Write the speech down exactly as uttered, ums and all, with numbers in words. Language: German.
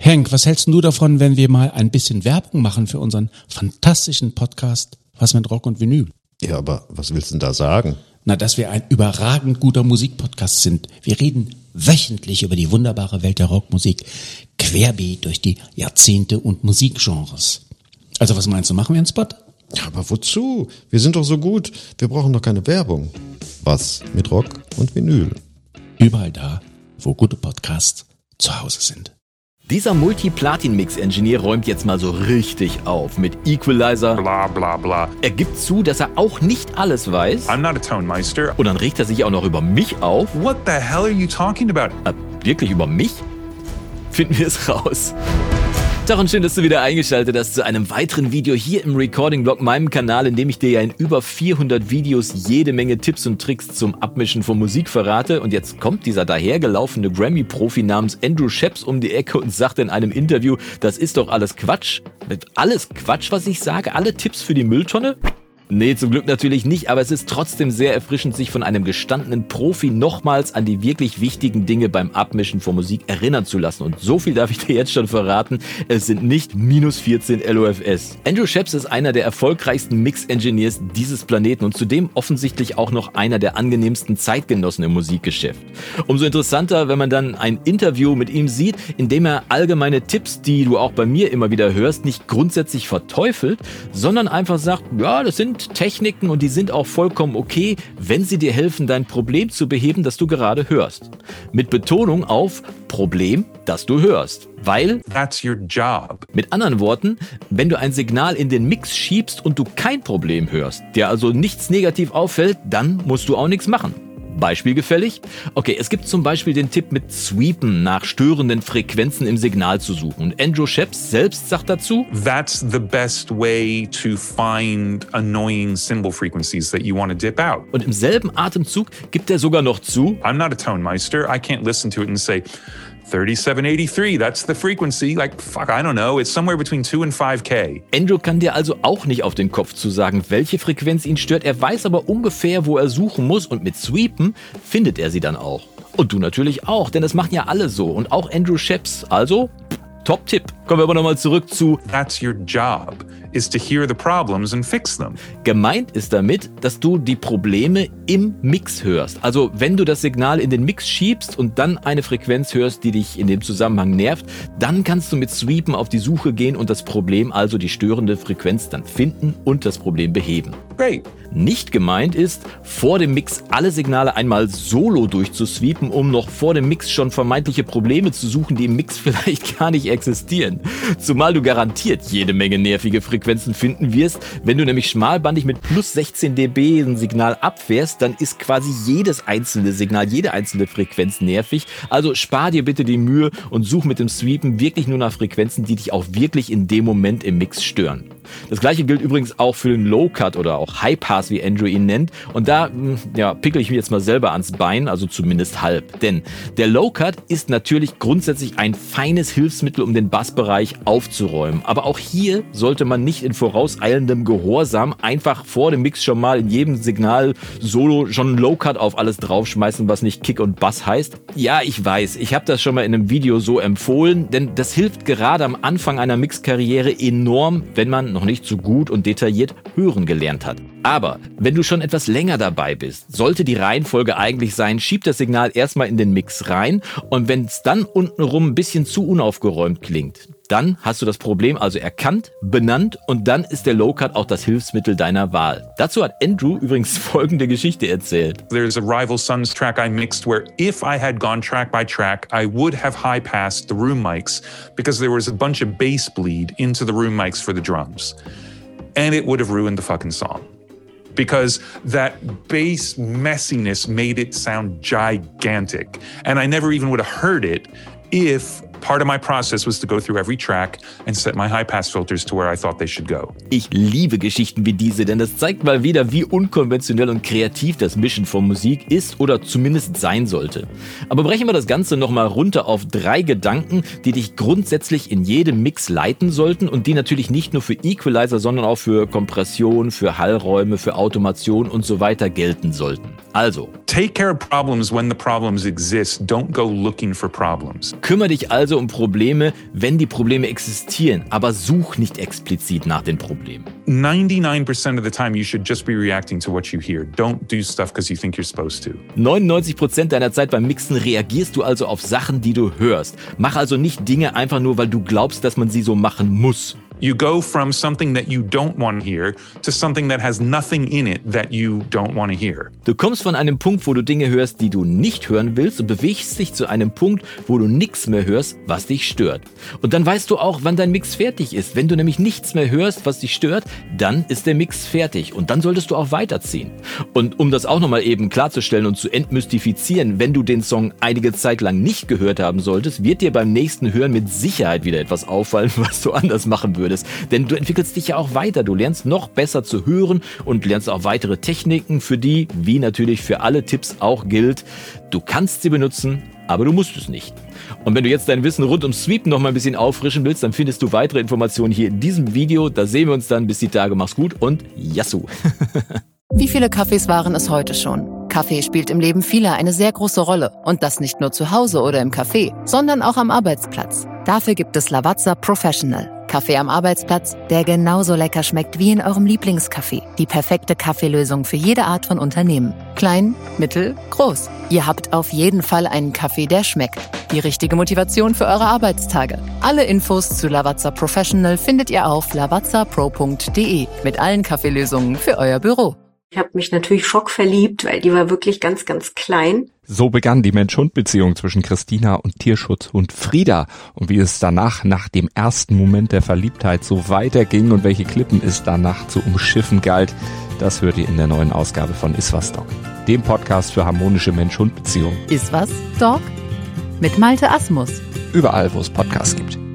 Henk, was hältst du davon, wenn wir mal ein bisschen Werbung machen für unseren fantastischen Podcast Was mit Rock und Vinyl? Ja, aber was willst du denn da sagen? Na, dass wir ein überragend guter Musikpodcast sind. Wir reden wöchentlich über die wunderbare Welt der Rockmusik, querbeet durch die Jahrzehnte und Musikgenres. Also was meinst du, machen wir einen Spot? Ja, aber wozu? Wir sind doch so gut. Wir brauchen doch keine Werbung. Was mit Rock und Vinyl? Überall da, wo gute Podcasts zu Hause sind. Dieser Multi-Platin-Mix-Engineer räumt jetzt mal so richtig auf mit Equalizer. Bla bla bla. Er gibt zu, dass er auch nicht alles weiß. I'm not a Tonemeister. Und dann regt er sich auch noch über mich auf. What the hell are you talking about? Äh, wirklich über mich? Finden wir es raus. Tag und schön, dass du wieder eingeschaltet hast zu einem weiteren Video hier im Recording-Blog, meinem Kanal, in dem ich dir ja in über vierhundert Videos jede Menge Tipps und Tricks zum Abmischen von Musik verrate. Und jetzt kommt dieser dahergelaufene Grammy-Profi namens Andrew Scheps um die Ecke und sagt in einem Interview, das ist doch alles Quatsch. Alles Quatsch, was ich sage? Alle Tipps für die Mülltonne? Nee, zum Glück natürlich nicht, aber es ist trotzdem sehr erfrischend, sich von einem gestandenen Profi nochmals an die wirklich wichtigen Dinge beim Abmischen von Musik erinnern zu lassen. Und so viel darf ich dir jetzt schon verraten, es sind nicht minus vierzehn L O F S. Andrew Scheps ist einer der erfolgreichsten Mix-Engineers dieses Planeten und zudem offensichtlich auch noch einer der angenehmsten Zeitgenossen im Musikgeschäft. Umso interessanter, wenn man dann ein Interview mit ihm sieht, in dem er allgemeine Tipps, die du auch bei mir immer wieder hörst, nicht grundsätzlich verteufelt, sondern einfach sagt, ja, das sind Techniken und die sind auch vollkommen okay, wenn sie dir helfen, dein Problem zu beheben, das du gerade hörst. Mit Betonung auf Problem, das du hörst. Weil, that's your job. Mit anderen Worten, wenn du ein Signal in den Mix schiebst und du kein Problem hörst, dir also nichts negativ auffällt, dann musst du auch nichts machen. Beispiel gefällig? Okay, es gibt zum Beispiel den Tipp mit Sweepen nach störenden Frequenzen im Signal zu suchen. Und Andrew Scheps selbst sagt dazu, that's the best way to find annoying cymbal frequencies that you want to dip out. Und im selben Atemzug gibt er sogar noch zu, I'm not a Tonemeister. I can't listen to it and say, thirty-seven eighty-three, that's the frequency. Like, fuck, I don't know. It's somewhere between two and five K. Andrew kann dir also auch nicht auf den Kopf zu sagen, welche Frequenz ihn stört. Er weiß aber ungefähr, wo er suchen muss und mit Sweepen findet er sie dann auch. Und du natürlich auch, denn das machen ja alle so. Und auch Andrew Scheps. Also, Top-Tipp. Kommen wir aber nochmal zurück zu That's your job, is to hear the problems and fix them. Gemeint ist damit, dass du die Probleme im Mix hörst. Also wenn du das Signal in den Mix schiebst und dann eine Frequenz hörst, die dich in dem Zusammenhang nervt, dann kannst du mit Sweepen auf die Suche gehen und das Problem, also die störende Frequenz, dann finden und das Problem beheben. Great. Nicht gemeint ist, vor dem Mix alle Signale einmal solo durchzusweepen, um noch vor dem Mix schon vermeintliche Probleme zu suchen, die im Mix vielleicht gar nicht existieren. Zumal du garantiert jede Menge nervige Frequenzen finden wirst. Wenn du nämlich schmalbandig mit plus sechzehn Dezibel ein Signal abfährst, dann ist quasi jedes einzelne Signal, jede einzelne Frequenz nervig. Also spar dir bitte die Mühe und such mit dem Sweepen wirklich nur nach Frequenzen, die dich auch wirklich in dem Moment im Mix stören. Das gleiche gilt übrigens auch für den Low-Cut oder auch High-Pass, wie Andrew ihn nennt. Und da ja, pickel ich mir jetzt mal selber ans Bein, also zumindest halb. Denn der Low-Cut ist natürlich grundsätzlich ein feines Hilfsmittel, um den Bassbereich aufzuräumen. Aber auch hier sollte man nicht in vorauseilendem Gehorsam einfach vor dem Mix schon mal in jedem Signal solo schon Low-Cut auf alles draufschmeißen, was nicht Kick und Bass heißt. Ja, ich weiß, ich habe das schon mal in einem Video so empfohlen, denn das hilft gerade am Anfang einer Mixkarriere enorm, wenn man noch nicht so gut und detailliert hören gelernt hat. Aber wenn du schon etwas länger dabei bist, sollte die Reihenfolge eigentlich sein, schieb das Signal erstmal in den Mix rein und wenn es dann untenrum ein bisschen zu unaufgeräumt klingt, dann hast du das Problem also erkannt, benannt und dann ist der Low-Cut auch das Hilfsmittel deiner Wahl. Dazu hat Andrew übrigens folgende Geschichte erzählt. There's a Rival Sons track I mixed where if I had gone track by track, I would have high-passed the room mics because there was a bunch of bass bleed into the room mics for the drums. And it would have ruined the fucking song. Because that bass messiness made it sound gigantic. And I never even would have heard it if part of my process was to go through every track and set my high-pass filters to where I thought they should go. Ich liebe Geschichten wie diese, denn das zeigt mal wieder, wie unkonventionell und kreativ das Mischen von Musik ist oder zumindest sein sollte. Aber brechen wir das Ganze nochmal runter auf drei Gedanken, die dich grundsätzlich in jedem Mix leiten sollten und die natürlich nicht nur für Equalizer, sondern auch für Kompression, für Hallräume, für Automation und so weiter gelten sollten. Also, take care of problems when the problems exist. Don't go looking for problems. Kümmere dich also also um Probleme, wenn die Probleme existieren, aber such nicht explizit nach den Problemen. ninety-nine percent of the time you should just be reacting to what you hear. Don't do stuff because you think you're supposed to. neunundneunzig Prozent deiner Zeit beim Mixen reagierst du also auf Sachen, die du hörst. Mach also nicht Dinge einfach nur, weil du glaubst, dass man sie so machen muss. You go from something that you don't want to hear to something that has nothing in it that you don't want to hear. Du kommst von einem Punkt, wo du Dinge hörst, die du nicht hören willst, und bewegst dich zu einem Punkt, wo du nichts mehr hörst, was dich stört. Und dann weißt du auch, wann dein Mix fertig ist. Wenn du nämlich nichts mehr hörst, was dich stört, dann ist der Mix fertig. Und dann solltest du auch weiterziehen. Und um das auch nochmal eben klarzustellen und zu entmystifizieren, wenn du den Song einige Zeit lang nicht gehört haben solltest, wird dir beim nächsten Hören mit Sicherheit wieder etwas auffallen, was du anders machen würdest. Denn du entwickelst dich ja auch weiter. Du lernst noch besser zu hören und lernst auch weitere Techniken, für die, wie natürlich für alle Tipps auch gilt, du kannst sie benutzen, aber du musst es nicht. Und wenn du jetzt dein Wissen rund ums Sweepen noch mal ein bisschen auffrischen willst, dann findest du weitere Informationen hier in diesem Video. Da sehen wir uns dann. Bis die Tage. Mach's gut und Yassou. Wie viele Kaffees waren es heute schon? Kaffee spielt im Leben vieler eine sehr große Rolle. Und das nicht nur zu Hause oder im Café, sondern auch am Arbeitsplatz. Dafür gibt es Lavazza Professional. Kaffee am Arbeitsplatz, der genauso lecker schmeckt wie in eurem Lieblingscafé. Die perfekte Kaffeelösung für jede Art von Unternehmen. Klein, mittel, groß. Ihr habt auf jeden Fall einen Kaffee, der schmeckt. Die richtige Motivation für eure Arbeitstage. Alle Infos zu Lavazza Professional findet ihr auf lavazza pro punkt de mit allen Kaffeelösungen für euer Büro. Ich habe mich natürlich schockverliebt, weil die war wirklich ganz, ganz klein. So begann die Mensch-Hund-Beziehung zwischen Christina und Tierschutzhund Frieda. Und wie es danach, nach dem ersten Moment der Verliebtheit, so weiterging und welche Klippen es danach zu umschiffen galt, das hört ihr in der neuen Ausgabe von Iswas Dog, dem Podcast für harmonische Mensch-Hund-Beziehungen. Iswas Dog? Mit Malte Asmus. Überall, wo es Podcasts gibt.